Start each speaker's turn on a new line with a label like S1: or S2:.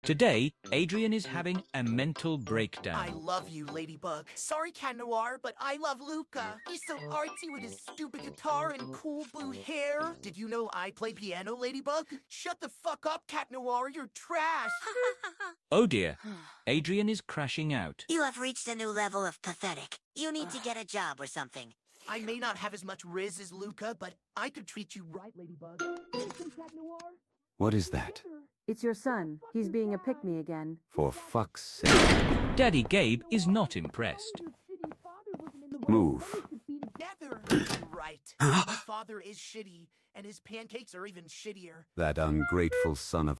S1: Today, Adrian is having a mental breakdown.
S2: I love you, Ladybug. Sorry, Cat Noir, but I love Luca. He's so artsy with his stupid guitar and cool blue hair. Did you know I play piano, Ladybug? Shut the fuck up, Cat Noir. You're trash.
S1: Oh dear, Adrian is crashing out.
S3: You have reached a new level of pathetic. You need to get a job or something.
S2: I may not have as much riz as Luca, but I could treat you right, Ladybug. Listen, Cat Noir.
S4: What is that?
S5: It's your son. He's being a pick-me again.
S4: For fuck's sake.
S1: Daddy Gabe is not impressed.
S4: Move.
S2: Right. His father is shitty, and his pancakes are even shittier.
S4: That ungrateful son of